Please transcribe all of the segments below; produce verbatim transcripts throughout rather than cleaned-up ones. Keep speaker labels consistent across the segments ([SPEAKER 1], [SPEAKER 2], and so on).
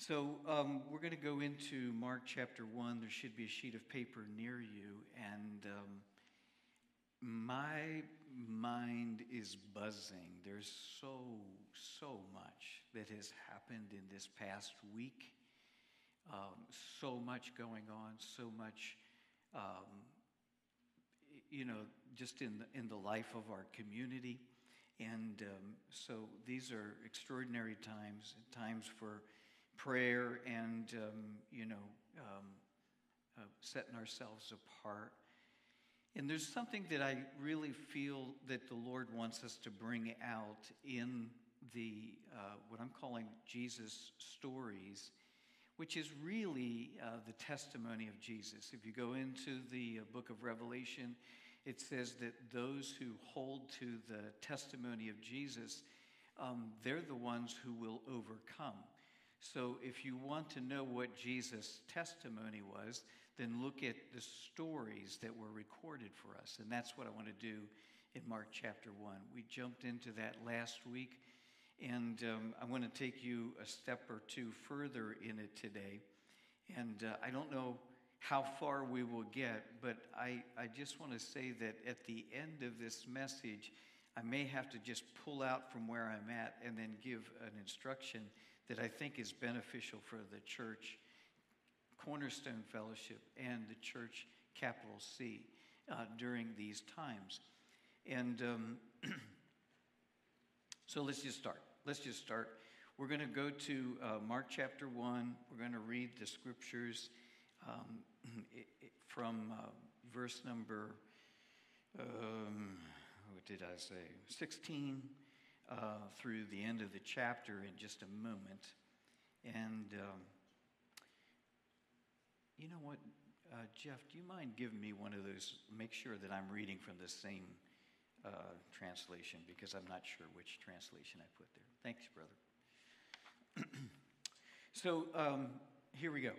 [SPEAKER 1] So um, we're going to go into Mark chapter one. There should be a sheet of paper near you. And um, my mind is buzzing. There's so, so much that has happened in this past week. Um, so much going on, so much, um, you know, just in the, in the life of our community. And um, so these are extraordinary times, times for prayer and, um, you know, um, uh, setting ourselves apart. And there's something that I really feel that the Lord wants us to bring out in the, uh, what I'm calling Jesus stories, which is really uh, the testimony of Jesus. If you go into the uh, book of Revelation, it says that those who hold to the testimony of Jesus, um, they're the ones who will overcome. So if you want to know what Jesus' testimony was, then look at the stories that were recorded for us. And that's what I want to do in Mark chapter one. We jumped into that last week, and um, I want to take you a step or two further in it today. And uh, I don't know how far we will get, but I, I just want to say that at the end of this message, I may have to just pull out from where I'm at and then give an instruction that I think is beneficial for the church, Cornerstone Fellowship, and the church, capital C, uh, during these times. And um, so let's just start. Let's just start. We're going to go to uh, Mark chapter one. We're going to read the scriptures um, it, it, from uh, verse number, um, what did I say, sixteen. Uh, through the end of the chapter in just a moment. And um, you know what, uh, Jeff, do you mind giving me one of those? Make sure that I'm reading from the same uh, translation, because I'm not sure which translation I put there. Thanks, brother. So um, here we go.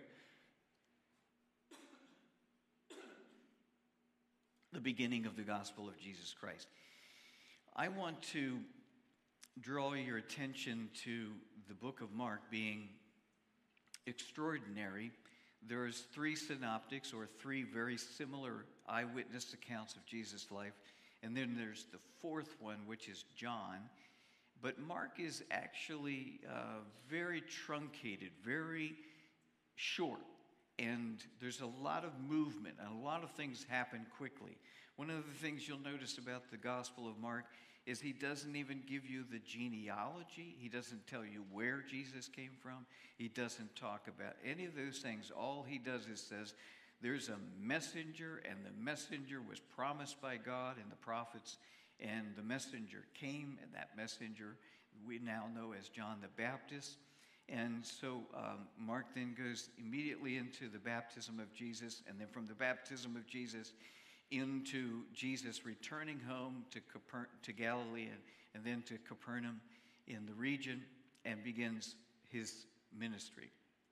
[SPEAKER 1] The beginning of the gospel of Jesus Christ. I want to draw your attention to the book of Mark being extraordinary. There's three synoptics, or three very similar eyewitness accounts of Jesus' life. And then there's the fourth one, which is John. But Mark is actually uh, very truncated, very short. And there's a lot of movement, and a lot of things happen quickly. One of the things you'll notice about the Gospel of Mark is he doesn't even give you the genealogy. He doesn't tell you where Jesus came from. He doesn't talk about any of those things. All he does is says, there's a messenger, and the messenger was promised by God and the prophets, and the messenger came, and that messenger we now know as John the Baptist. And so um, Mark then goes immediately into the baptism of Jesus, and then from the baptism of Jesus into Jesus returning home to Caper- to Galilee, and, and then to Capernaum in the region, and begins his ministry.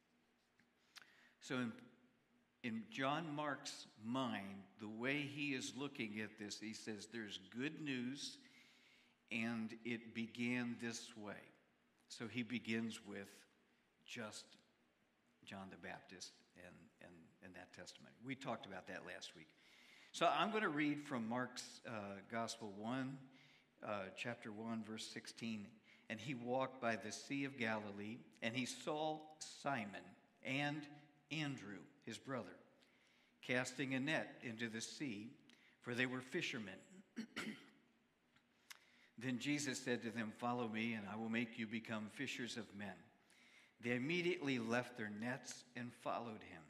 [SPEAKER 1] So in, in John Mark's mind, the way he is looking at this, he says there's good news, and it began this way. So he begins with just John the Baptist and, and, and that testimony. We talked about that last week. So I'm going to read from Mark's uh, Gospel one, uh, chapter one, verse sixteen. And he walked by the Sea of Galilee, and he saw Simon and Andrew, his brother, casting a net into the sea, for they were fishermen. Then Jesus said to them, "Follow me, and I will make you become fishers of men." They immediately left their nets and followed him.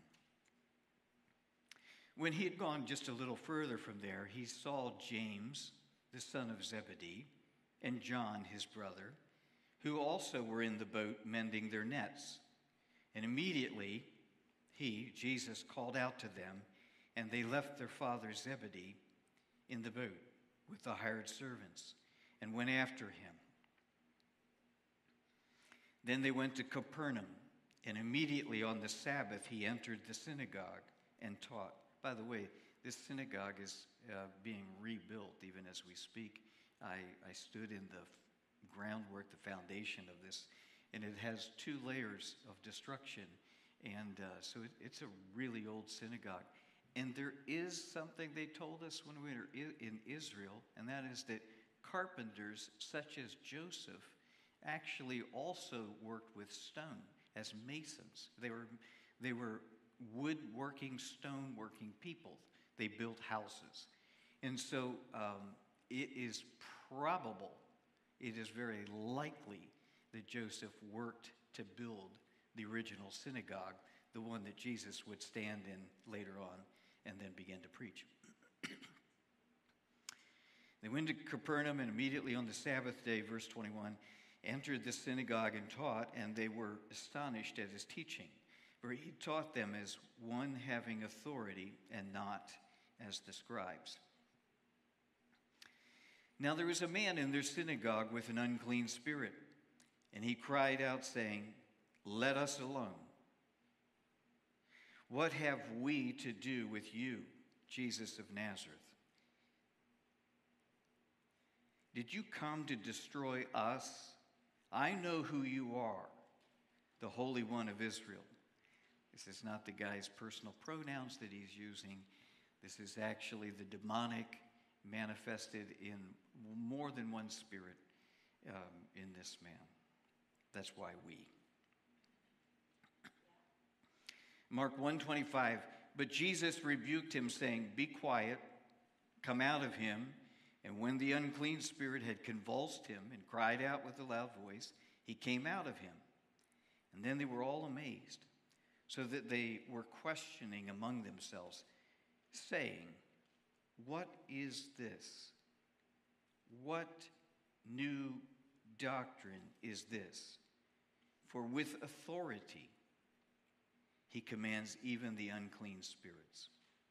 [SPEAKER 1] When he had gone just a little further from there, he saw James, the son of Zebedee, and John, his brother, who also were in the boat mending their nets. And immediately he, Jesus, called out to them, and they left their father Zebedee in the boat with the hired servants, and went after him. Then they went to Capernaum, and immediately on the Sabbath he entered the synagogue and taught. By the way, this synagogue is uh, being rebuilt even as we speak. I, I stood in the groundwork, the foundation of this and it has two layers of destruction. And uh, so it, it's a really old synagogue. And there is something they told us when we were in Israel, and that is that carpenters such as Joseph actually also worked with stone as masons. They were, they were woodworking, stone-working people. They built houses. And so um, it is probable, it is very likely that Joseph worked to build the original synagogue, the one that Jesus would stand in later on and then begin to preach. They went to Capernaum, and immediately on the Sabbath day, verse twenty-one, entered the synagogue and taught, and they were astonished at his teaching. For he taught them as one having authority and not as the scribes. Now there was a man in their synagogue with an unclean spirit, and he cried out, saying, "Let us alone. What have we to do with you, Jesus of Nazareth? Did you come to destroy us? I know who you are, the Holy One of Israel." This is not the guy's personal pronouns that he's using. This is actually the demonic manifested in more than one spirit um, in this man. That's why we. Mark one twenty-five, but Jesus rebuked him, saying, "Be quiet, come out of him." And when the unclean spirit had convulsed him and cried out with a loud voice, he came out of him. And then they were all amazed, so that they were questioning among themselves, saying, "What is this? What new doctrine is this? For with authority he commands even the unclean spirits,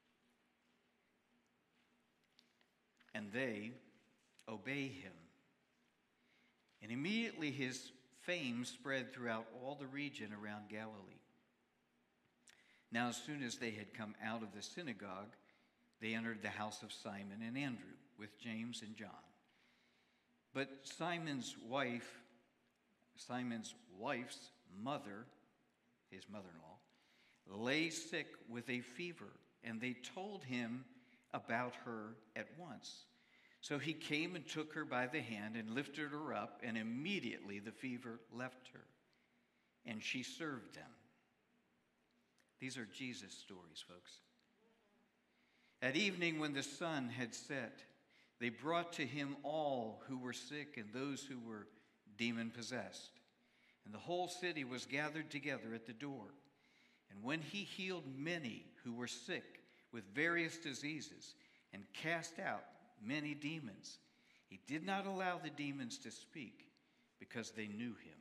[SPEAKER 1] and they obey him." And immediately his fame spread throughout all the region around Galilee. Now as soon as they had come out of the synagogue, they entered the house of Simon and Andrew with James and John. But Simon's wife, Simon's wife's mother, his mother-in-law, lay sick with a fever, and they told him about her at once. So he came and took her by the hand and lifted her up, and immediately the fever left her, and she served them. These are Jesus stories, folks. At evening, when the sun had set, they brought to him all who were sick and those who were demon-possessed. And the whole city was gathered together at the door. And when he healed many who were sick with various diseases and cast out many demons, he did not allow the demons to speak because they knew him.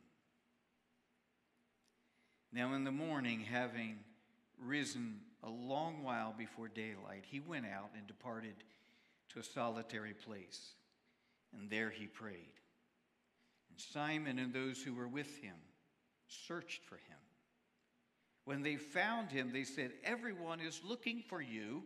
[SPEAKER 1] Now in the morning, having risen a long while before daylight, he went out and departed to a solitary place, and there he prayed. And Simon and those who were with him searched for him. When they found him, they said, "Everyone is looking for you."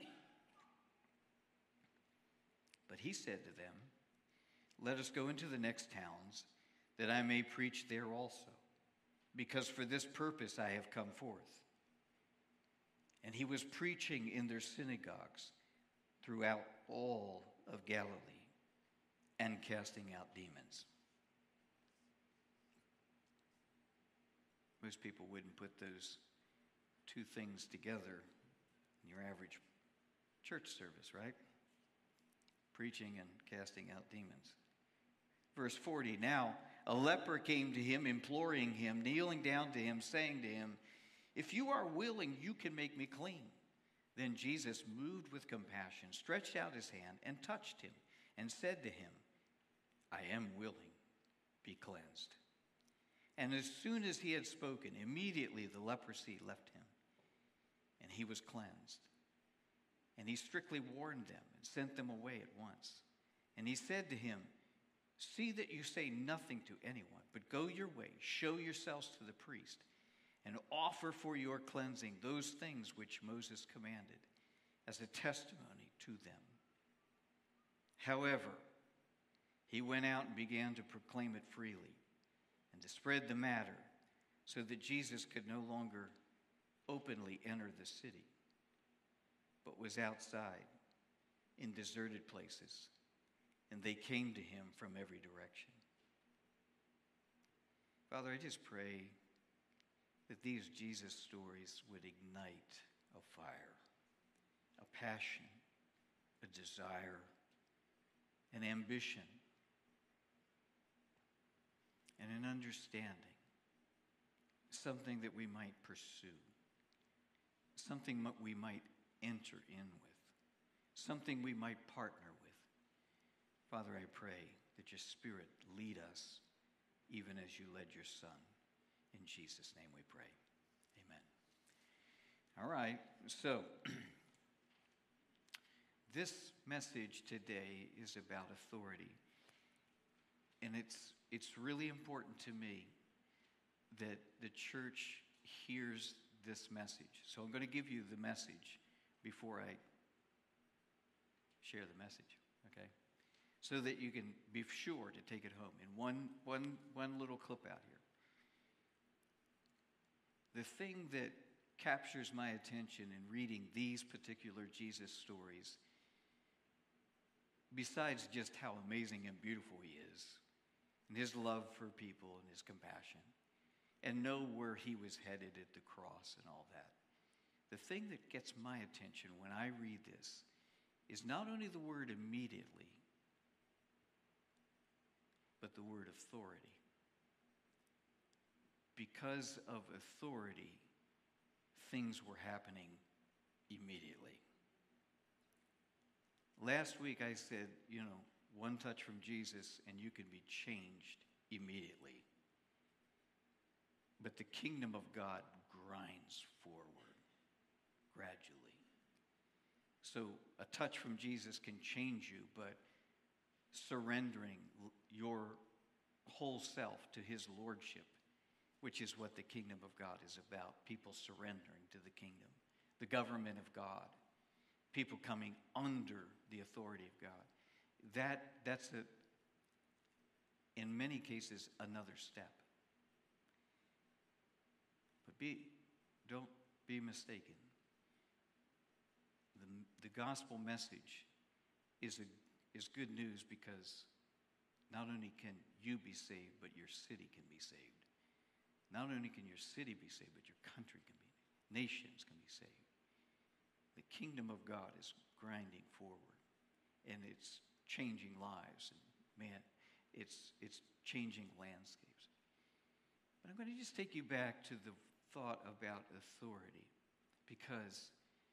[SPEAKER 1] But he said to them, "Let us go into the next towns, that I may preach there also, because for this purpose I have come forth." And he was preaching in their synagogues throughout all of Galilee and casting out demons. Most people wouldn't put those two things together in your average church service, right? Preaching and casting out demons. Verse forty, now a leper came to him, imploring him, kneeling down to him, saying to him, "If you are willing, you can make me clean." Then Jesus, moved with compassion, stretched out his hand and touched him and said to him, "I am willing, be cleansed." And as soon as he had spoken, immediately the leprosy left him, and he was cleansed. And he strictly warned them and sent them away at once. And he said to him, "See that you say nothing to anyone, but go your way, show yourselves to the priest, and offer for your cleansing those things which Moses commanded as a testimony to them." However, he went out and began to proclaim it freely, and to spread the matter so that Jesus could no longer openly enter the city, but was outside in deserted places, and they came to him from every direction. Father, I just pray that these Jesus stories would ignite a fire, a passion, a desire, an ambition, and an understanding, something that we might pursue, something that we might enter in with, something we might partner with. Father, I pray that your Spirit lead us even as you led your Son. In Jesus' name we pray. Amen. All right, so this message today is about authority. And it's, it's really important to me that the church hears this message. So I'm going to give you the message before I share the message, okay? So that you can be sure to take it home in one, one, one little clip out here. The thing that captures my attention in reading these particular Jesus stories, besides just how amazing and beautiful he is, and his love for people and his compassion, and know where he was headed at the cross and all that, the thing that gets my attention when I read this is not only the word immediately, but the word authority. Because of authority, things were happening immediately. Last week I said, you know, one touch from Jesus and you can be changed immediately. But the kingdom of God grinds forward gradually. So a touch from Jesus can change you, but surrendering your whole self to his lordship, which is what the kingdom of God is about, people surrendering to the kingdom, the government of God, people coming under the authority of God. That, that's, a, in many cases, another step. But be, don't be mistaken. The, the gospel message is, a, is good news because not only can you be saved, but your city can be saved. Not only can your city be saved, but your country can be, nations can be saved. The kingdom of God is grinding forward, and it's changing lives, and man, it's it's changing landscapes. But I'm going to just take you back to the thought about authority, because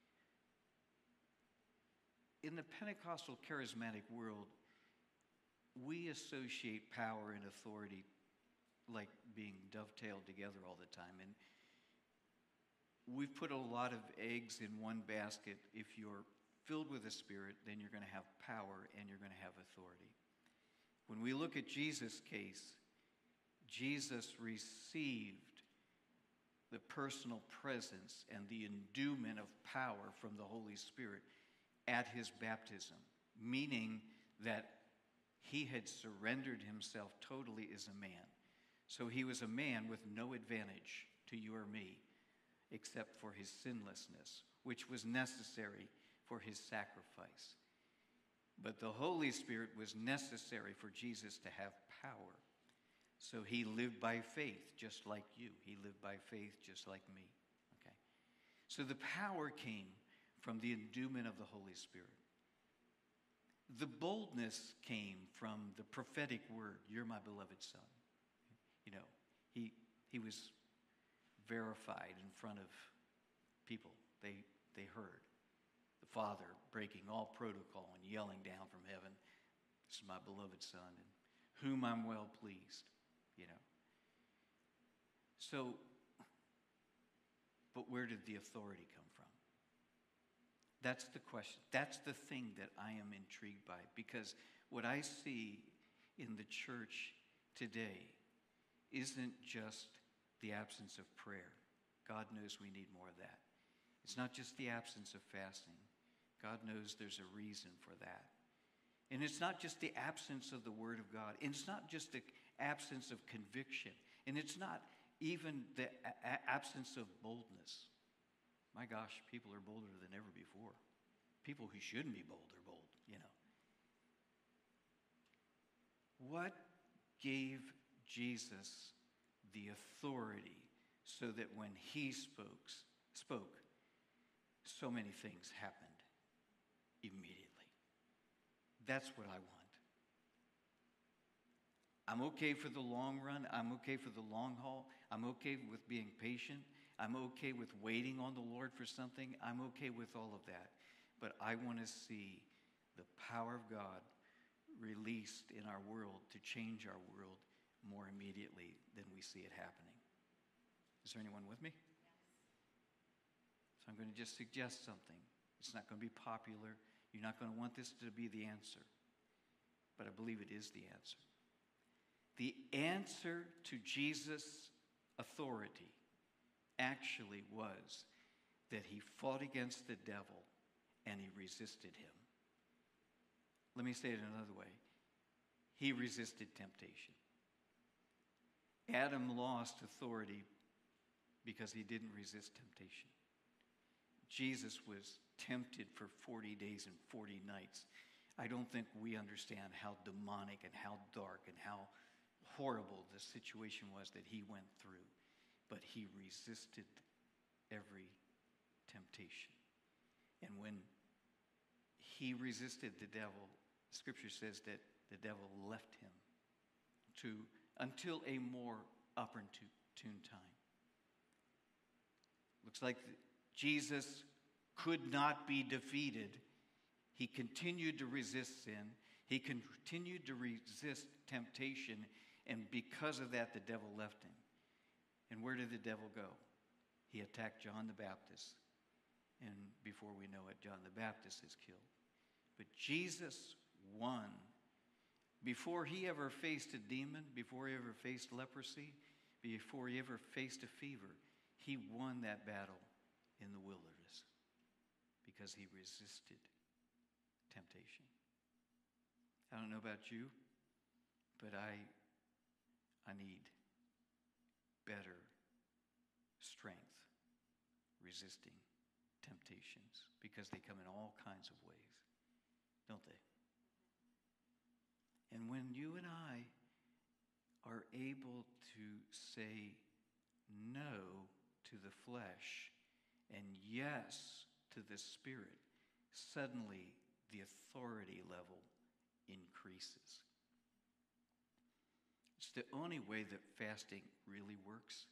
[SPEAKER 1] in the Pentecostal charismatic world, we associate power and authority like being dovetailed together all the time. And we've put a lot of eggs in one basket. If you're filled with the Spirit, then you're going to have power and you're going to have authority. When we look at Jesus' case, Jesus received the personal presence and the endowment of power from the Holy Spirit at his baptism, meaning that he had surrendered himself totally as a man. So he was a man with no advantage to you or me, except for his sinlessness, which was necessary for his sacrifice. But the Holy Spirit was necessary for Jesus to have power. So he lived by faith, just like you. He lived by faith, just like me. Okay. So the power came from the endowment of the Holy Spirit. The boldness came from the prophetic word, "You're my beloved Son." You know, he he was verified in front of people. They they heard the Father breaking all protocol and yelling down from heaven, "This is my beloved Son, in whom I'm well pleased." You know. So, but where did the authority come from? That's the question. That's the thing that I am intrigued by, because what I see in the church today isn't just the absence of prayer. God knows we need more of that. It's not just the absence of fasting. God knows there's a reason for that. And it's not just the absence of the Word of God. And it's not just the absence of conviction. And it's not even the a- a- absence of boldness. My gosh, people are bolder than ever before. People who shouldn't be bold are bold, you know. What gave Jesus the authority so that when he spoke, spoke, so many things happened immediately? That's what I want. I'm okay for the long run. I'm okay for the long haul. I'm okay with being patient. I'm okay with waiting on the Lord for something. I'm okay with all of that. But I want to see the power of God released in our world to change our world more immediately than we see it happening. Is there anyone with me? So I'm going to just suggest something. It's not going to be popular. You're not going to want this to be the answer. But I believe it is the answer. The answer to Jesus' authority actually was that he fought against the devil and he resisted him. Let me say it another way. He resisted temptation. Adam lost authority because he didn't resist temptation. Jesus was tempted for forty days and forty nights. I don't think we understand how demonic and how dark and how horrible the situation was that he went through. But he resisted every temptation. And when he resisted the devil, Scripture says that the devil left him to until a more opportune time. Looks like Jesus could not be defeated. He continued to resist sin. He continued to resist temptation. And because of that, the devil left him. And where did the devil go? He attacked John the Baptist. And before we know it, John the Baptist is killed. But Jesus won. Before he ever faced a demon, before he ever faced leprosy, before he ever faced a fever, he won that battle in the wilderness because he resisted temptation. I don't know about you, but I, I need better strength resisting temptations because they come in all kinds of ways, don't they? And when you and I are able to say no to the flesh and yes to the Spirit, suddenly the authority level increases. It's the only way that fasting really works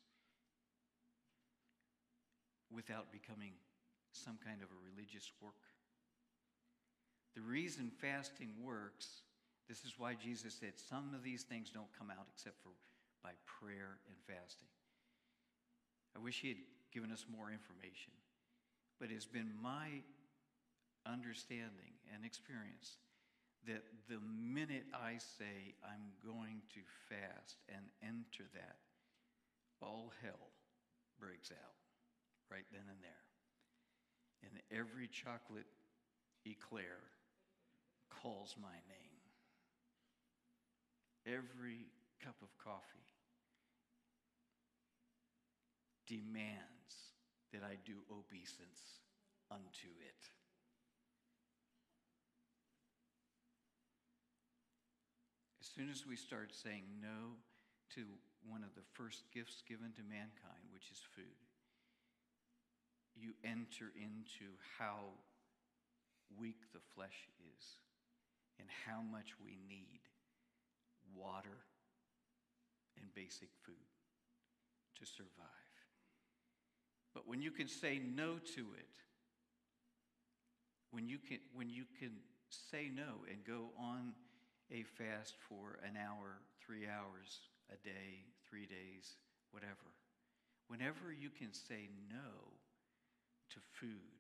[SPEAKER 1] without becoming some kind of a religious work. The reason fasting works, this is why Jesus said some of these things don't come out except for by prayer and fasting. I wish he had given us more information, but it's been my understanding and experience that the minute I say I'm going to fast and enter that, all hell breaks out right then and there. And every chocolate eclair calls my name. Every cup of coffee demands that I do obeisance unto it. As soon as we start saying no to one of the first gifts given to mankind, which is food, you enter into how weak the flesh is and how much we need water and basic food to survive. But when you can say no to it, when you can, when you can say no and go on a fast for an hour, three hours a day, three days, whatever, whenever you can say no to food,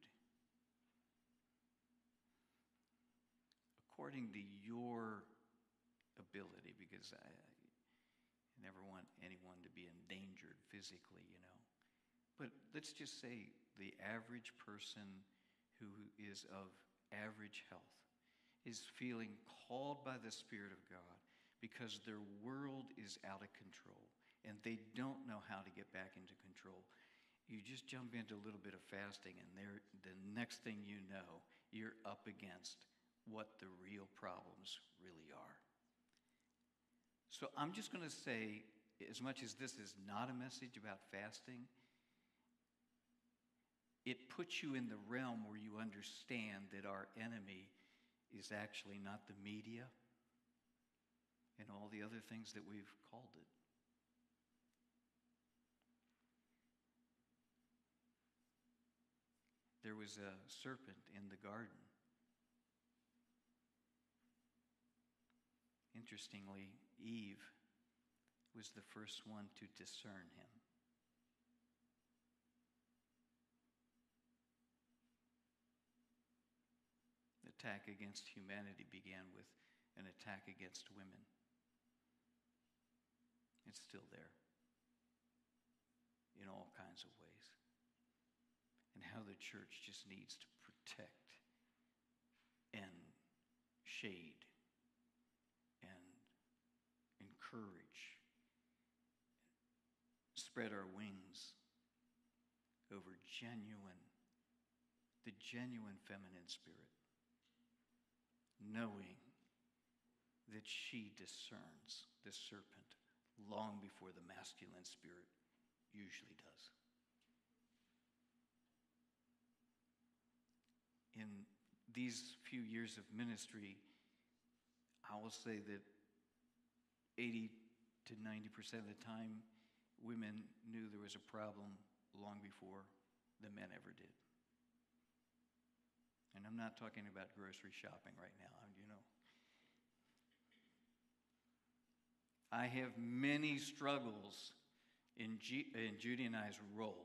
[SPEAKER 1] according to your ability, because I, I never want anyone to be endangered physically, you know. But let's just say the average person who is of average health is feeling called by the Spirit of God because their world is out of control and they don't know how to get back into control. You just jump into a little bit of fasting, and there, the next thing you know, you're up against what the real problems really are. So I'm just going to say, as much as this is not a message about fasting, it puts you in the realm where you understand that our enemy is actually not the media and all the other things that we've called it. There was a serpent in the garden. Interestingly, Eve was the first one to discern him. The attack against humanity began with an attack against women. It's still there in all kinds of ways. And how the church just needs to protect and shade and encourage, spread our wings over genuine, the genuine feminine spirit, knowing that she discerns the serpent long before the masculine spirit usually does. In these few years of ministry, I will say that eighty to ninety percent of the time, women knew there was a problem long before the men ever did. And I'm not talking about grocery shopping right now, you know. I have many struggles in, G- in Judy and I's role.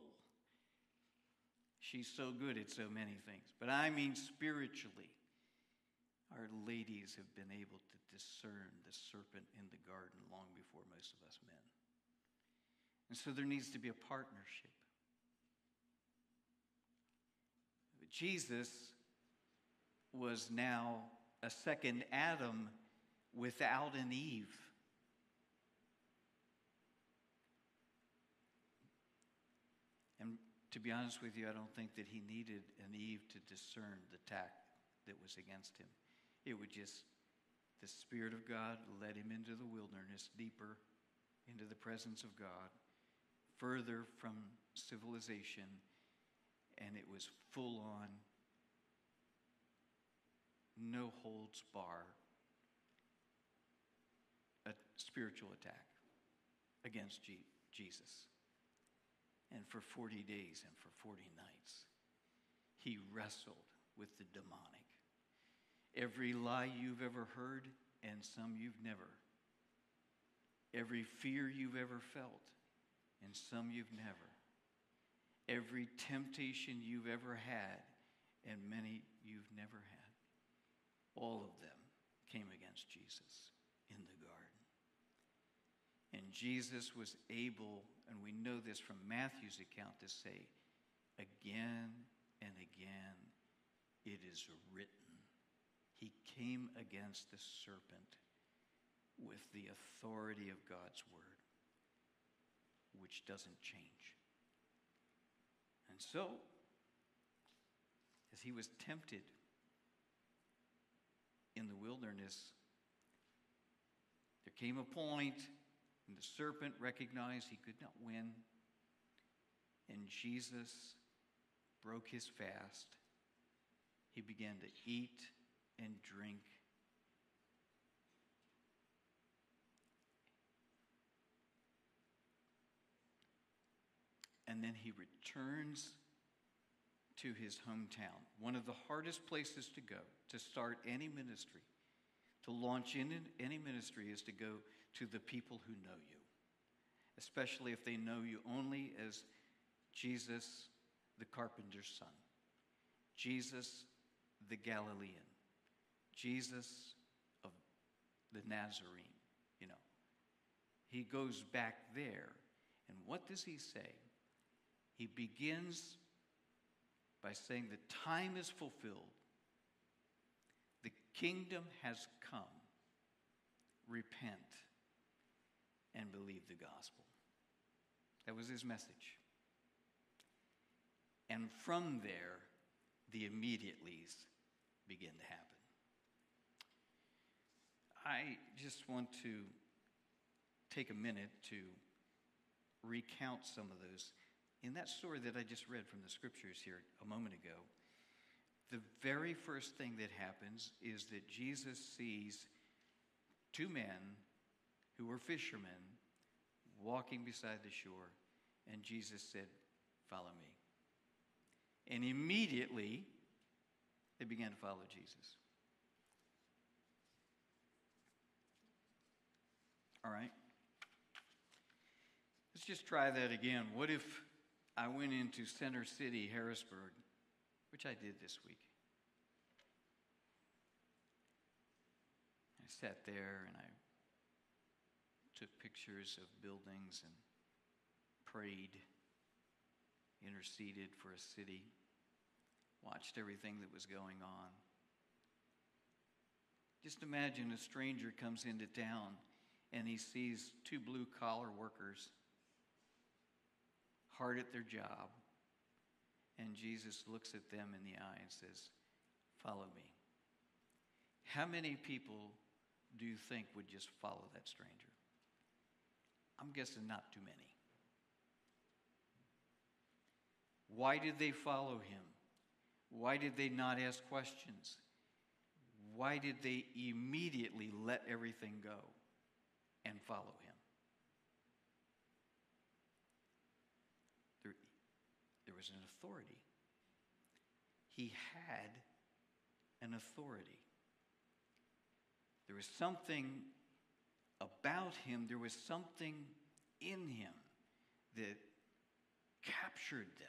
[SPEAKER 1] She's so good at so many things. But I mean spiritually, our ladies have been able to discern the serpent in the garden long before most of us men. And so there needs to be a partnership. But Jesus was now a second Adam without an Eve. And to be honest with you, I don't think that he needed an Eve to discern the attack that was against him. It would just, the Spirit of God led him into the wilderness, deeper into the presence of God, further from civilization, and it was full on, no holds bar, a spiritual attack against G- Jesus. And for forty days and for forty nights, he wrestled with the demonic. Every lie you've ever heard, and some you've never. Every fear you've ever felt, and some you've never. Every temptation you've ever had, and many you've never had. All of them came against Jesus in the garden. And Jesus was able, and we know this from Matthew's account, to say again and again, it is written. He came against the serpent with the authority of God's word, which doesn't change. And so, as he was tempted in the wilderness, there came a point when the serpent recognized he could not win, and Jesus broke his fast. He began to eat and drink. And then he returns to his hometown, one of the hardest places to go to start any ministry, to launch in any ministry, is to go to the people who know you, especially if they know you only as Jesus, the carpenter's son, Jesus, the Galilean, Jesus of the Nazarene, you know. He goes back there, and what does he say? He begins by saying the time is fulfilled. The kingdom has come. Repent and believe the gospel. That was his message. And from there, the immediatelys begin to happen. I just want to take a minute to recount some of those. In that story that I just read from the scriptures here a moment ago, the very first thing that happens is that Jesus sees two men who were fishermen walking beside the shore, and Jesus said, "Follow me." And immediately, they began to follow Jesus. All right? Let's just try that again. What if I went into Center City, Harrisburg, which I did this week. I sat there and I took pictures of buildings and prayed, interceded for a city, watched everything that was going on. Just imagine a stranger comes into town and he sees two blue-collar workers hard at their job, and Jesus looks at them in the eye and says, "Follow me." How many people do you think would just follow that stranger? I'm guessing not too many. Why did they follow him? Why did they not ask questions? Why did they immediately let everything go and follow him? There, there was an authority. He had an authority. There was something about him, there was something in him that captured them.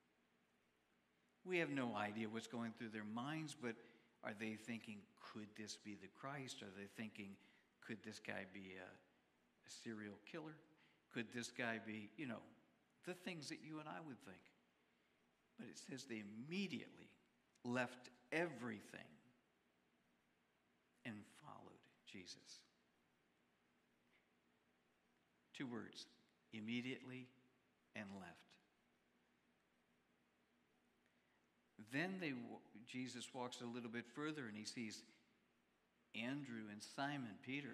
[SPEAKER 1] We have no idea what's going through their minds, but are they thinking, could this be the Christ? Are they thinking, could this guy be a, a serial killer? Could this guy be, you know, the things that you and I would think? But it says they immediately left everything and followed Jesus. Two words, immediately and left. Then they, Jesus walks a little bit further and he sees Andrew and Simon Peter.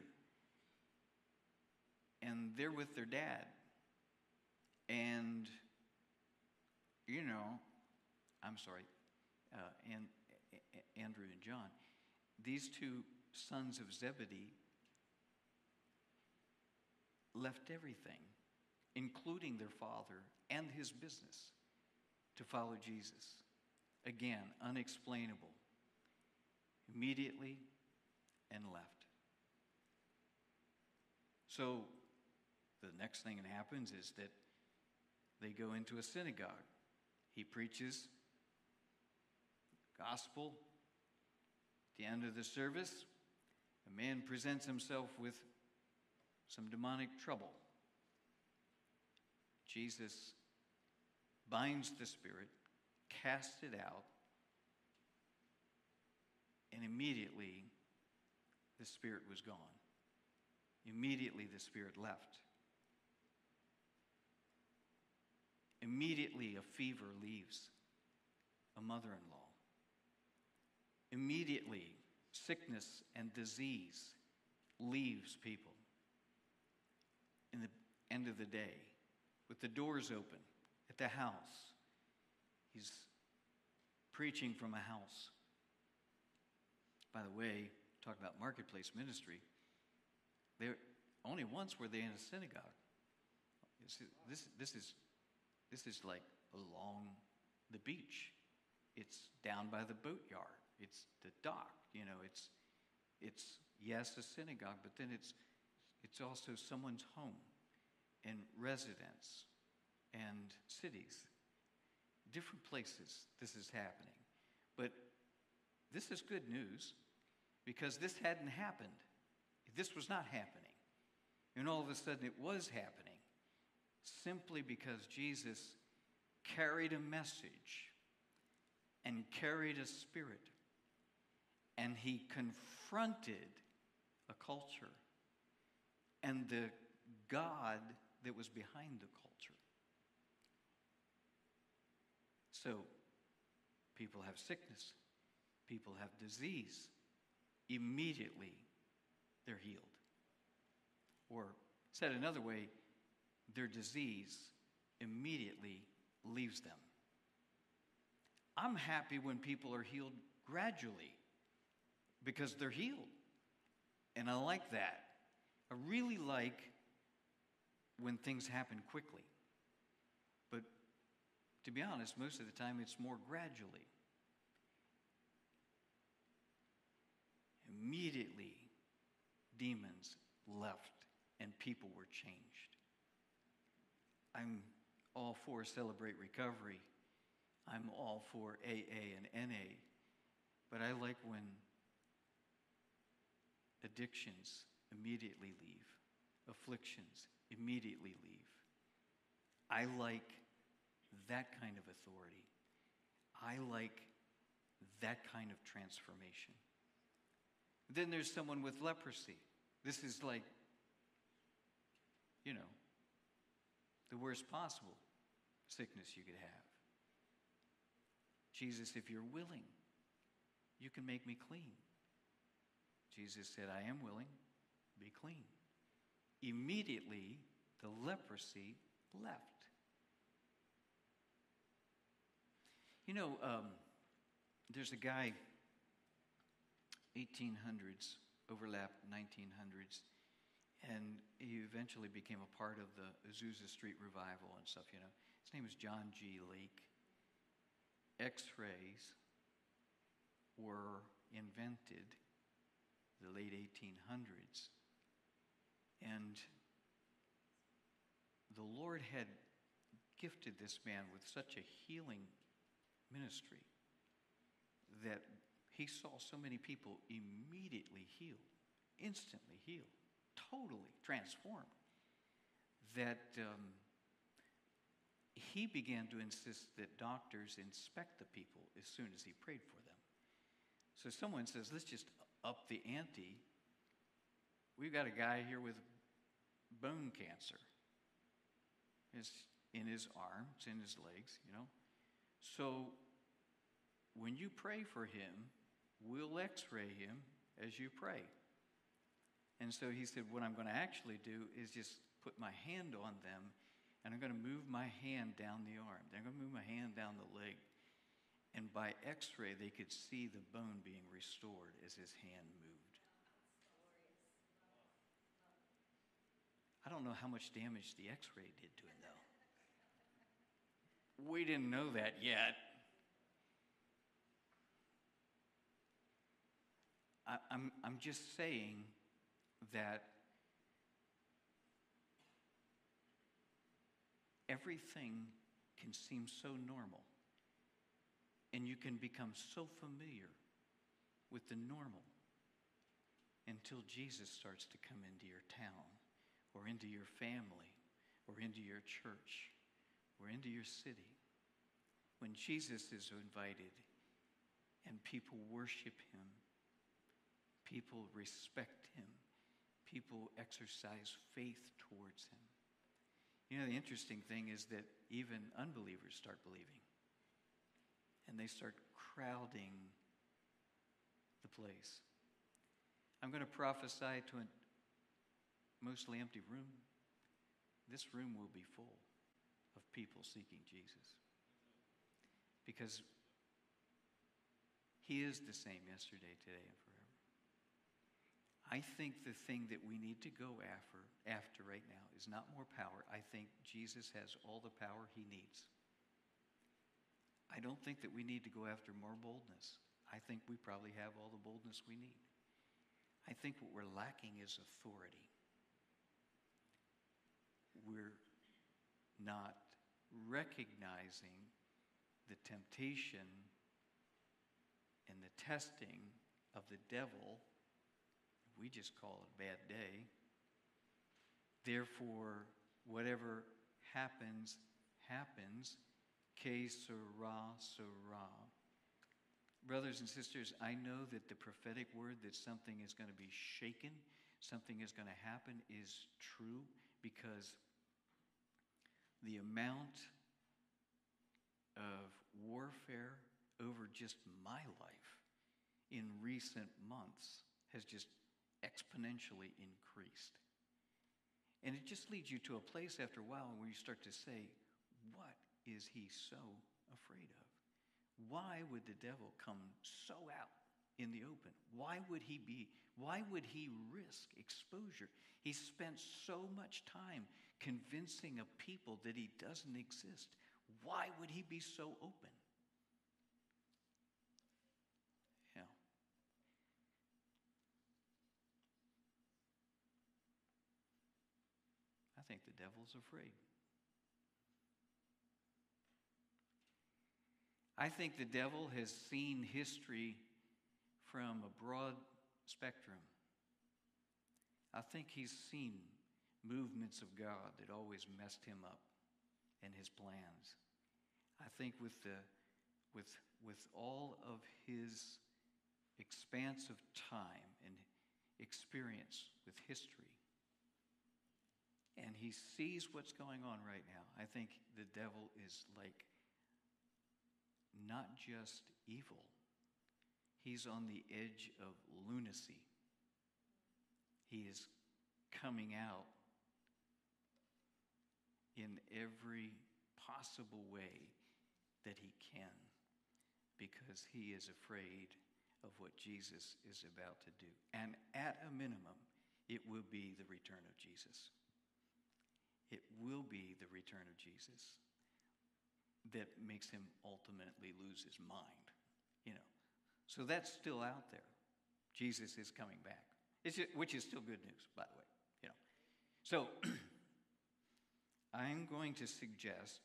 [SPEAKER 1] And they're with their dad. And, you know, I'm sorry, uh, and, uh, Andrew and John, these two sons of Zebedee left everything, including their father and his business, to follow Jesus. Again, unexplainable. Immediately and left. So the next thing that happens is that they go into a synagogue. He preaches the gospel. At the end of the service, a man presents himself with some demonic trouble. Jesus binds the spirit, casts it out, and immediately the spirit was gone. Immediately the spirit left. Immediately a fever leaves a mother-in-law. Immediately sickness and disease leaves people. In the end of the day, with the doors open at the house, he's preaching from a house. By the way, talk about marketplace ministry. There only once were they in a synagogue. This is, this, this is this is like along the beach. It's down by the boatyard. It's the dock. You know, it's it's yes a synagogue, but then it's it's also someone's home and residence and cities. Different places this is happening. But this is good news because this hadn't happened. This was not happening. And all of a sudden it was happening simply because Jesus carried a message and carried a spirit, and he confronted a culture and the God that was behind the culture. So people have sickness, people have disease. Immediately, they're healed. Or said another way, their disease immediately leaves them. I'm happy when people are healed gradually because they're healed. And I like that. I really like when things happen quickly. But to be honest, most of the time it's more gradually. Immediately, demons left and people were changed. I'm all for Celebrate Recovery. I'm all for A A and N A. But I like when addictions immediately leave, afflictions immediately leave. I like that kind of authority. I like that kind of transformation. Then there's someone with leprosy. This is like, you know, the worst possible sickness you could have. Jesus, if you're willing, you can make me clean. Jesus said, I am willing, be clean. Immediately, the leprosy left. You know, um, there's a guy, eighteen hundreds, overlapped nineteen hundreds, and he eventually became a part of the Azusa Street Revival and stuff, you know. His name is John G. Lake. X-rays were invented the late eighteen hundreds. And the Lord had gifted this man with such a healing ministry that he saw so many people immediately healed, instantly healed, totally transformed, that um, he began to insist that doctors inspect the people as soon as he prayed for them. So someone says, let's just up the ante. We've got a guy here with bone cancer. It's in his arm, it's in his legs, you know. So when you pray for him, we'll x-ray him as you pray. And so he said, what I'm going to actually do is just put my hand on them, and I'm going to move my hand down the arm. Then I'm going to move my hand down the leg. And by x-ray, they could see the bone being restored as his hand moved. I don't know how much damage the x-ray did to him, though. We didn't know that yet. I, I'm, I'm just saying that everything can seem so normal, and you can become so familiar with the normal until Jesus starts to come into your town, or into your family, or into your church, or into your city. When Jesus is invited and people worship him, people respect him, people exercise faith towards him. You know, the interesting thing is that even unbelievers start believing, and they start crowding the place. I'm going to prophesy to a mostly empty room. This room will be full of people seeking Jesus, because he is the same yesterday, today, and forever. I think the thing that we need to go after, after right now is not more power. I think Jesus has all the power he needs. I don't think that we need to go after more boldness. I think we probably have all the boldness we need. I think what we're lacking is authority. We're not recognizing the temptation and the testing of the devil. We just call it a bad day. Therefore, whatever happens, happens. Que sera, sera. Brothers and sisters, I know that the prophetic word that something is going to be shaken, something is going to happen, is true, because the amount of warfare warfare over just my life in recent months has just exponentially increased. And it just leads you to a place after a while where you start to say, what is he so afraid of? Why would the devil come so out in the open? Why would he be, why would he risk exposure? He spent so much time convincing a people that he doesn't exist. Why would he be so open? Yeah. I think the devil's afraid. I think the devil has seen history from a broad spectrum. I think he's seen movements of God that always messed him up and his plans. I think with the with with all of his expanse of time and experience with history, and he sees what's going on right now, I think the devil is like not just evil. He's on the edge of lunacy. He is coming out in every possible way that he can because he is afraid of what Jesus is about to do. And at a minimum, it will be the return of Jesus. It will be the return of Jesus that makes him ultimately lose his mind, you know. So that's still out there. Jesus is coming back, it's just, which is still good news, by the way, you know. So I'm going to suggest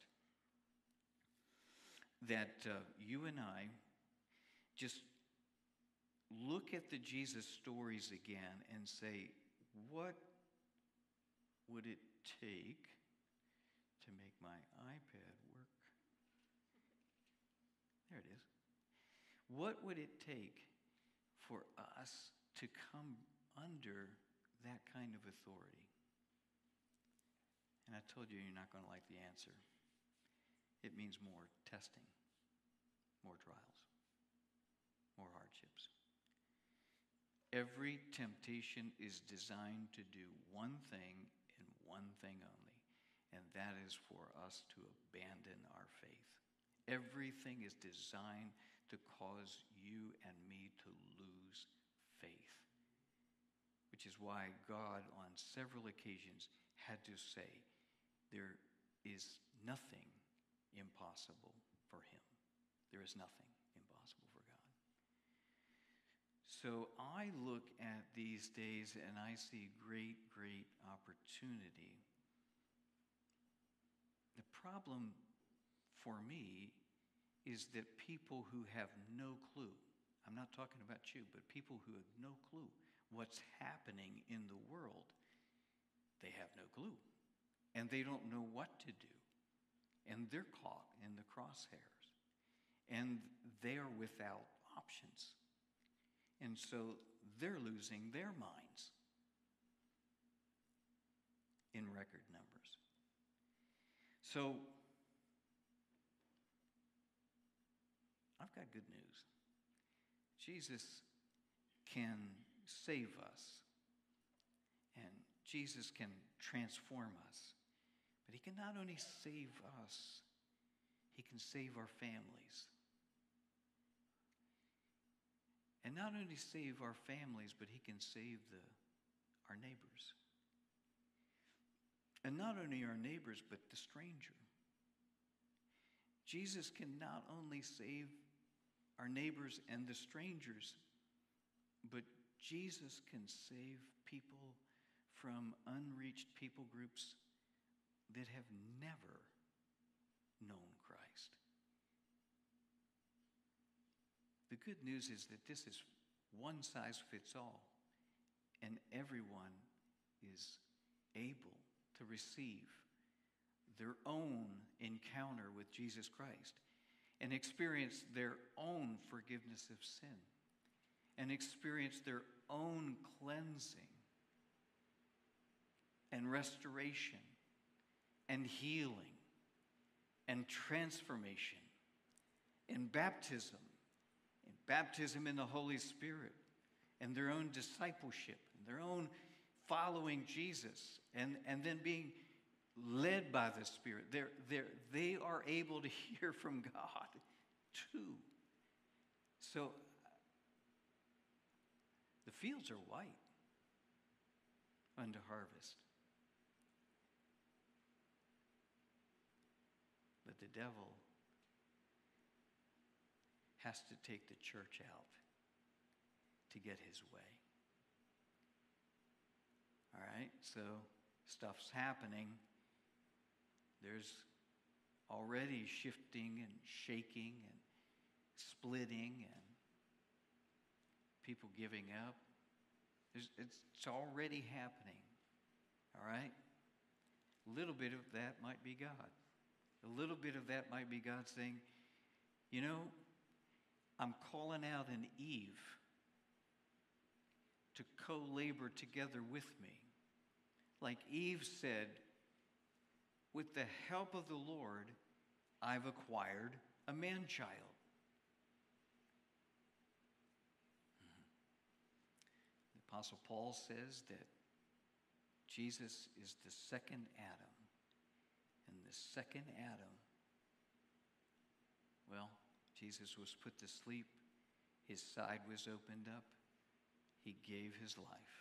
[SPEAKER 1] that uh, you and I just look at the Jesus stories again and say, what would it take to make my iPad work? There it is. What would it take for us to come under that kind of authority? And I told you you're not going to like the answer. It means more testing, more trials, more hardships. Every temptation is designed to do one thing and one thing only, and that is for us to abandon our faith. Everything is designed to cause you and me to lose faith, which is why God on several occasions had to say, there is nothing impossible for him. There is nothing impossible for God. So I look at these days and I see great, great opportunity. The problem for me is that people who have no clue, I'm not talking about you, but people who have no clue what's happening in the world, they have no clue. And they don't know what to do. And they're caught in the crosshairs. And they're without options. And so they're losing their minds in record numbers. So I've got good news. Jesus can save us, and Jesus can transform us. But he can not only save us, he can save our families. And not only save our families, but he can save the, our neighbors. And not only our neighbors, but the stranger. Jesus can not only save our neighbors and the strangers, but Jesus can save people from unreached people groups that have never known Christ. The good news is that this is one size fits all, and everyone is able to receive their own encounter with Jesus Christ and experience their own forgiveness of sin and experience their own cleansing and restoration and healing and transformation and baptism, and baptism in the Holy Spirit, and their own discipleship, and their own following Jesus, and, and then being led by the Spirit. They're, they're, they are able to hear from God too. So the fields are white unto harvest. But the devil has to take the church out to get his way. All right, so stuff's happening. There's already shifting and shaking and splitting and people giving up. There's, it's, it's already happening. All right? A little bit of that might be God. A little bit of that might be God saying, you know, I'm calling out an Eve to co-labor together with me. Like Eve said, with the help of the Lord, I've acquired a man-child. The Apostle Paul says that Jesus is the second Adam. And the second Adam, well, Jesus was put to sleep. His side was opened up. He gave his life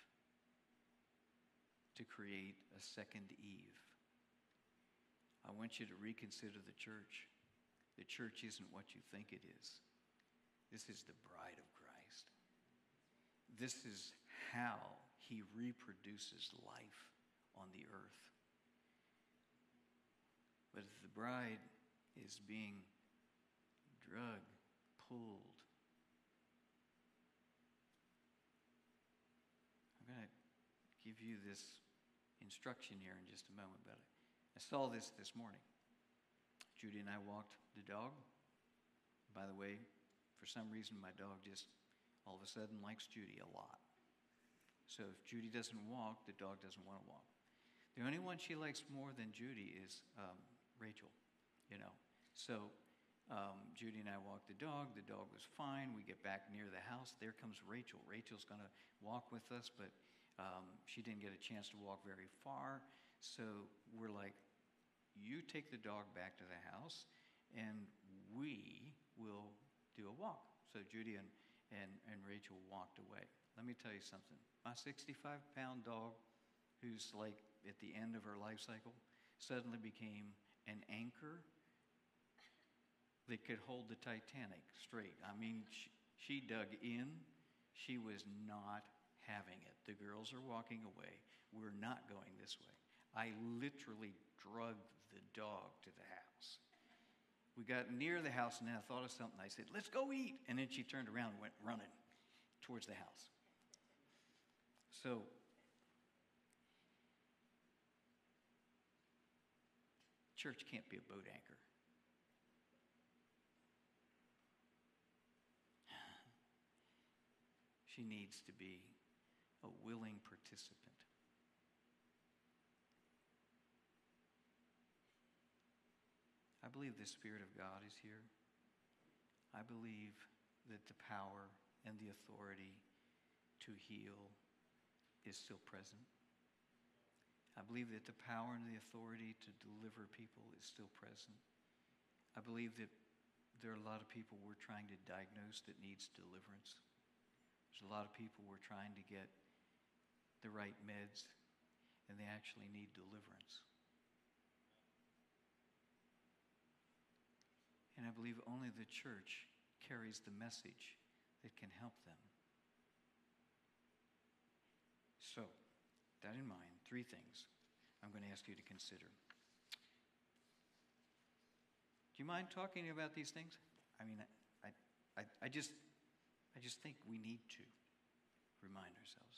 [SPEAKER 1] to create a second Eve. I want you to reconsider the church. The church isn't what you think it is. This is the bride of Christ. This is how he reproduces life on the earth. But if the bride is being drugged, pulled, I'm going to give you this instruction here in just a moment about it. I saw this this morning. Judy and I walked the dog. By the way, for some reason, my dog just all of a sudden likes Judy a lot. So if Judy doesn't walk, the dog doesn't want to walk. The only one she likes more than Judy is um, Rachel, you know. So um, Judy and I walked the dog. The dog was fine. We get back near the house. There comes Rachel. Rachel's going to walk with us, but um, she didn't get a chance to walk very far. So we're like, you take the dog back to the house, and we will do a walk. So Judy and, and, and Rachel walked away. Let me tell you something. My sixty-five pound dog, who's like at the end of her life cycle, suddenly became an anchor that could hold the Titanic straight. I mean, she, she dug in. She was not having it. The girls are walking away. We're not going this way. I literally drugged the dog to the house. We got near the house, and then I thought of something. I said, let's go eat. And then she turned around and went running towards the house. So, church can't be a boat anchor. She needs to be a willing participant. I believe the Spirit of God is here. I believe that the power and the authority to heal is still present. I believe that the power and the authority to deliver people is still present. I believe that there are a lot of people we're trying to diagnose that needs deliverance. There's a lot of people we're trying to get the right meds, and they actually need deliverance. And I believe only the church carries the message that can help them. So, that in mind, three things I'm going to ask you to consider. Do you mind talking about these things? I mean, I, I, I just, I just think we need to remind ourselves.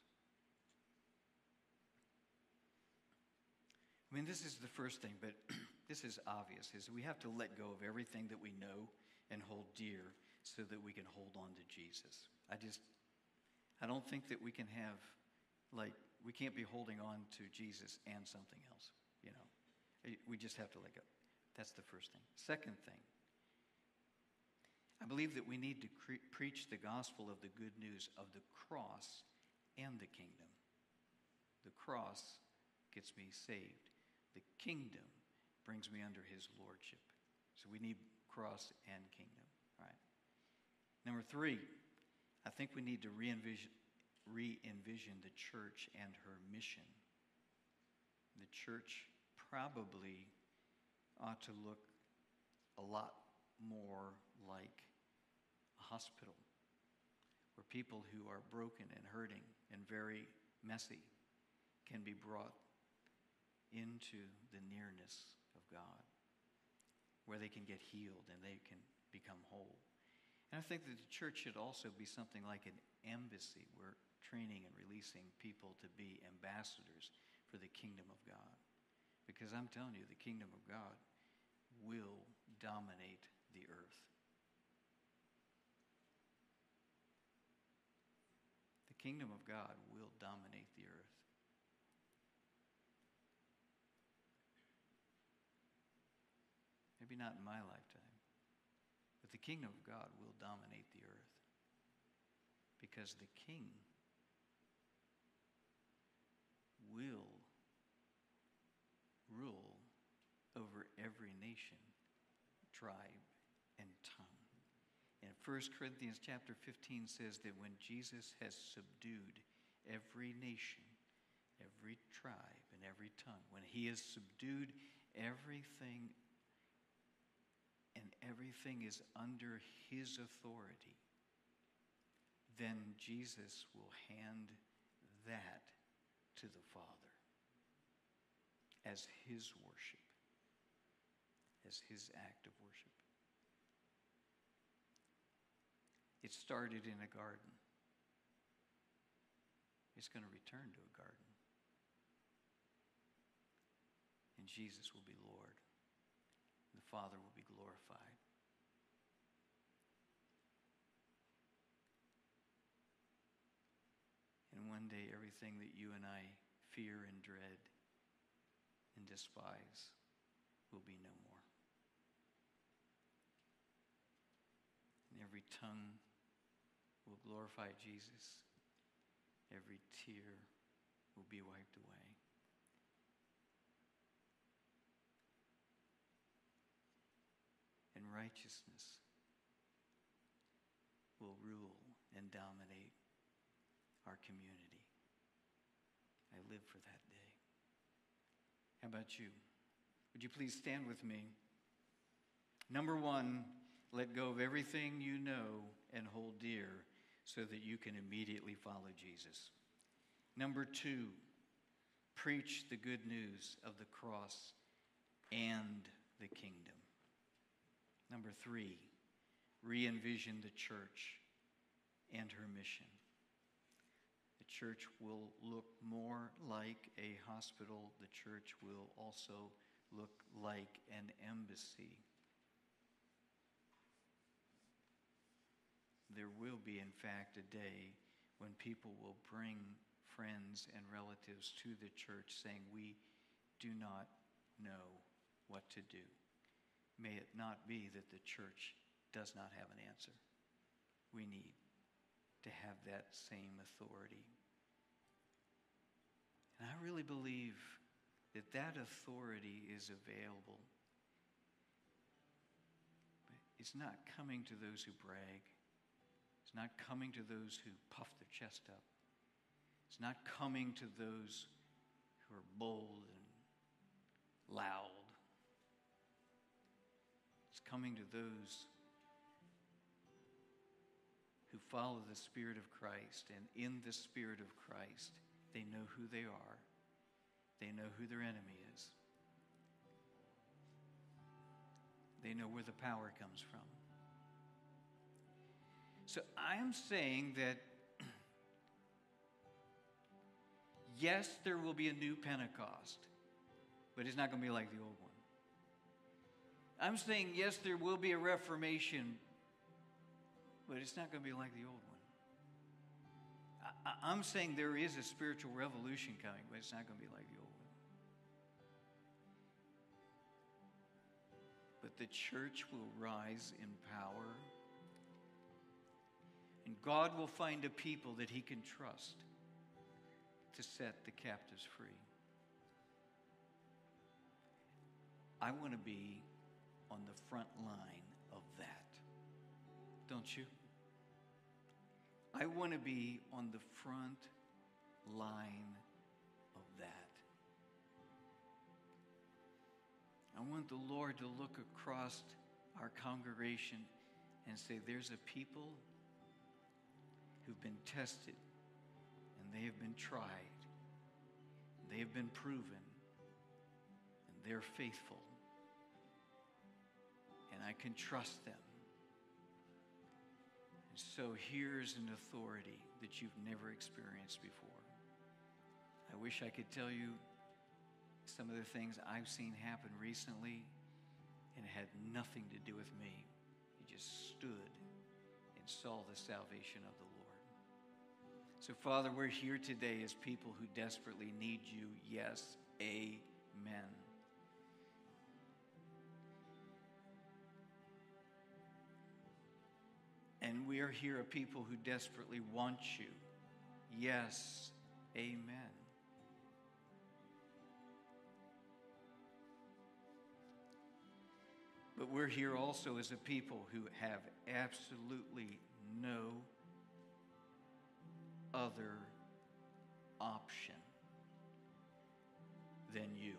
[SPEAKER 1] I mean, this is the first thing, but this is obvious, is we have to let go of everything that we know and hold dear so that we can hold on to Jesus. I just, I don't think that we can have, like, we can't be holding on to Jesus and something else, you know. We just have to let go. That's the first thing. Second thing, I believe that we need to cre- preach the gospel of the good news of the cross and the kingdom. The cross gets me saved. The kingdom brings me under his lordship. So we need cross and kingdom. All right. Number three, I think we need to re-envision, re-envision the church and her mission. The church probably ought to look a lot more like a hospital where people who are broken and hurting and very messy can be brought into the nearness of God, where they can get healed and they can become whole. And I think that the church should also be something like an embassy. We're training and releasing people to be ambassadors for the kingdom of God. Because I'm telling you, the kingdom of God will dominate the earth. The kingdom of God will dominate the earth. Maybe not in my lifetime, but the kingdom of God will dominate the earth because the king will rule over every nation, tribe, and tongue. And First Corinthians chapter fifteen says that when Jesus has subdued every nation, every tribe, and every tongue, when he has subdued everything and everything is under his authority, then Jesus will hand that to the Father as his worship, as his act of worship. It started in a garden. It's going to return to a garden. And Jesus will be Lord. The Father will be glorified. And one day, everything that you and I fear and dread and despise will be no more. And every tongue will glorify Jesus. Every tear will be wiped away. And righteousness will rule and dominate our community. I live for that day. How about you? Would you please stand with me? Number one, let go of everything you know and hold dear so that you can immediately follow Jesus. Number two, preach the good news of the cross and the kingdom. Number three, re-envision the church and her mission. The church will look more like a hospital. The church will also look like an embassy. There will be, in fact, a day when people will bring friends and relatives to the church saying, "We do not know what to do." May it not be that the church does not have an answer. We need to have that same authority. And I really believe that that authority is available. But it's not coming to those who brag. It's not coming to those who puff their chest up. It's not coming to those who are bold and loud. It's coming to those who follow the Spirit of Christ, and in the Spirit of Christ, they know who they are. They know who their enemy is. They know where the power comes from. So I am saying that, yes, there will be a new Pentecost, but it's not going to be like the old one. I'm saying, yes, there will be a Reformation, but it's not going to be like the old one. I, I'm saying there is a spiritual revolution coming, but it's not going to be like the old one. But the church will rise in power God will find a people that he can trust to set the captives free. I want to be on the front line of that. Don't you? I want to be on the front line of that. I want the Lord to look across our congregation and say, there's a people who've been tested, and they have been tried, and they have been proven, and they're faithful, and I can trust them. And so here's an authority that you've never experienced before. I wish I could tell you some of the things I've seen happen recently, and it had nothing to do with me. He just stood and saw the salvation of the Lord. So, Father, we're here today as people who desperately need you. Yes, amen. And we are here a people who desperately want you. Yes, amen. But we're here also as a people who have absolutely no other option than you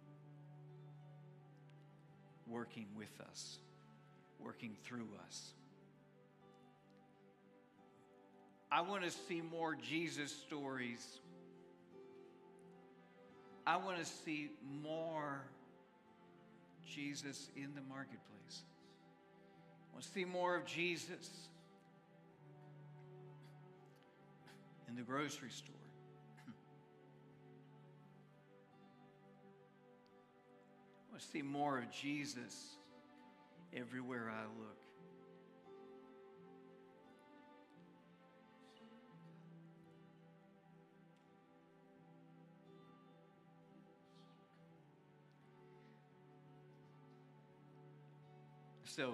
[SPEAKER 1] working with us, working through us. I want to see more Jesus stories. I want to see more Jesus in the marketplace. I want to see more of Jesus in the grocery store. I want to see more of Jesus everywhere I look. So,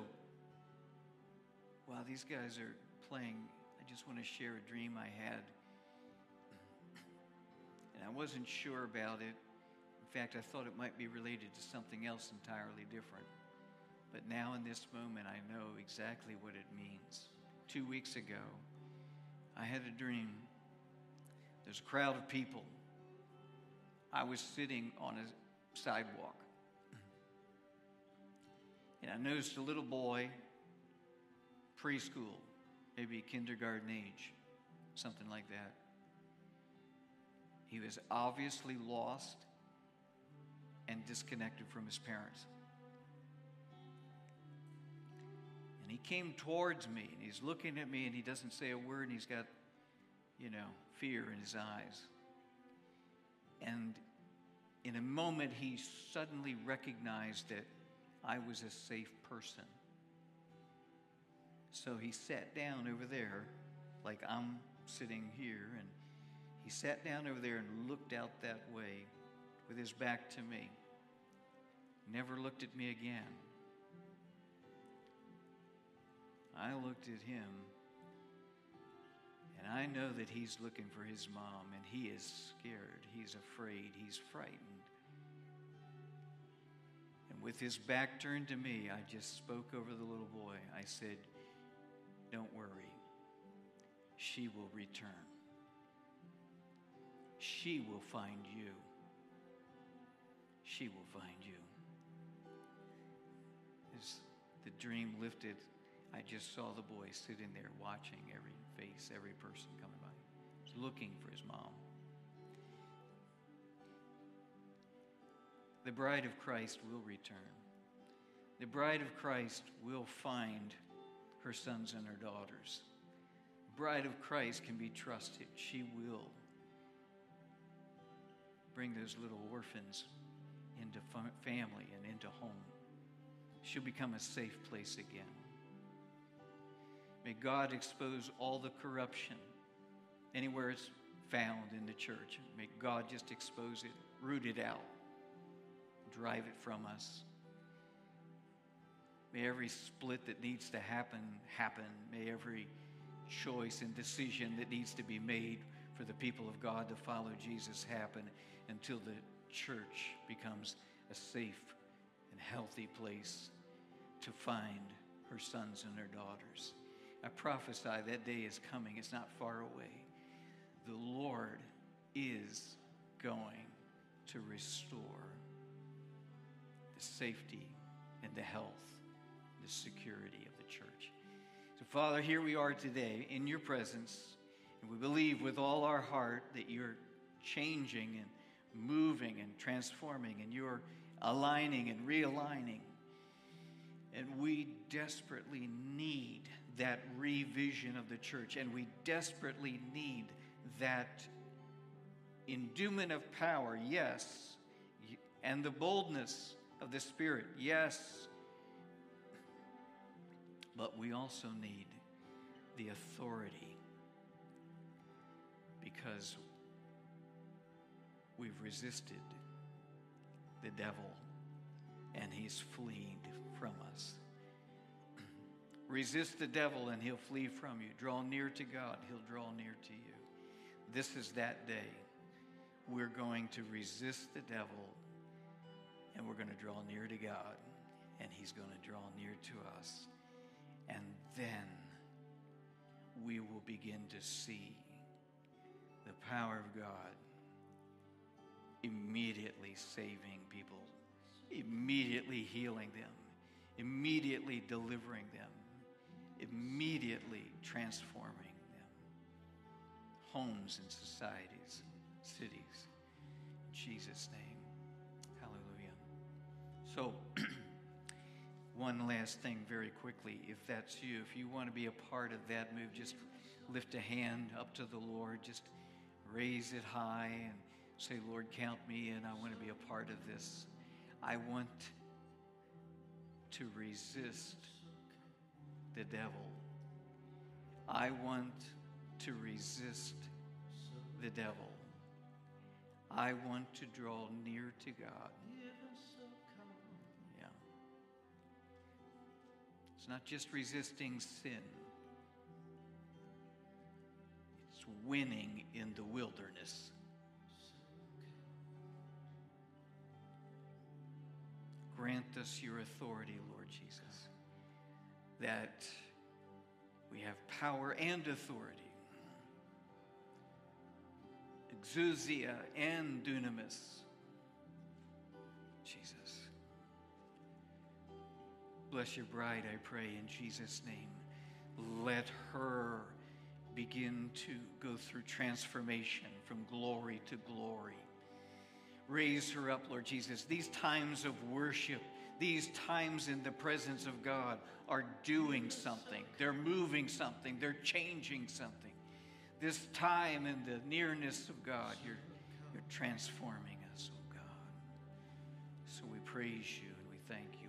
[SPEAKER 1] while these guys are playing, I just want to share a dream I had. And I wasn't sure about it. In fact, I thought it might be related to something else entirely different. But now in this moment, I know exactly what it means. Two weeks ago, I had a dream. There's a crowd of people. I was sitting on a sidewalk. And I noticed a little boy, preschool, maybe kindergarten age, something like that. He was obviously lost and disconnected from his parents. And he came towards me, and he's looking at me, and he doesn't say a word, and he's got, you know, fear in his eyes. And in a moment, he suddenly recognized that I was a safe person. So he sat down over there, like I'm sitting here, and he sat down over there and looked out that way with his back to me. Never looked at me again. I looked at him, and I know that he's looking for his mom, and he is scared, he's afraid, he's frightened. With his back turned to me, I just spoke over the little boy. I said, "Don't worry. She will return. She will find you. She will find you." As the dream lifted, I just saw the boy sitting there watching every face, every person coming by. He's looking for his mom. The bride of Christ will return. The bride of Christ will find her sons and her daughters. The bride of Christ can be trusted. She will bring those little orphans into family and into home. She'll become a safe place again. May God expose all the corruption anywhere it's found in the church. May God just expose it, root it out. Drive it from us. May every split that needs to happen, happen. May every choice and decision that needs to be made for the people of God to follow Jesus happen until the church becomes a safe and healthy place to find her sons and her daughters. I prophesy that day is coming. It's not far away. The Lord is going to restore the safety and the health, the security of the church. So, Father, here we are today in your presence, and we believe with all our heart that you're changing and moving and transforming, and you're aligning and realigning. And we desperately need that revision of the church, and we desperately need that endowment of power, yes, and the boldness of the Spirit, yes. But we also need the authority, because we've resisted the devil and he's fleed from us. Resist the devil and he'll flee from you. Draw near to God, he'll draw near to you. This is that day. We're going to resist the devil, and we're going to draw near to God, and he's going to draw near to us. And then we will begin to see the power of God immediately saving people, immediately healing them, immediately delivering them, immediately transforming them. Homes and societies, cities. In Jesus' name. Hallelujah. So, one last thing very quickly. If that's you, if you want to be a part of that move, just lift a hand up to the Lord. Just raise it high and say, Lord, count me in. I want to be a part of this. I want to resist the devil. I want to resist the devil. I want to draw near to God. Yeah. It's not just resisting sin. It's winning in the wilderness. Grant us your authority, Lord Jesus, that we have power and authority, exousia and dunamis. Jesus. Bless your bride, I pray, in Jesus' name. Let her begin to go through transformation from glory to glory. Raise her up, Lord Jesus. These times of worship, these times in the presence of God are doing something. They're moving something. They're changing something. This time in the nearness of God, you're, you're transforming us, oh God. So we praise you and we thank you.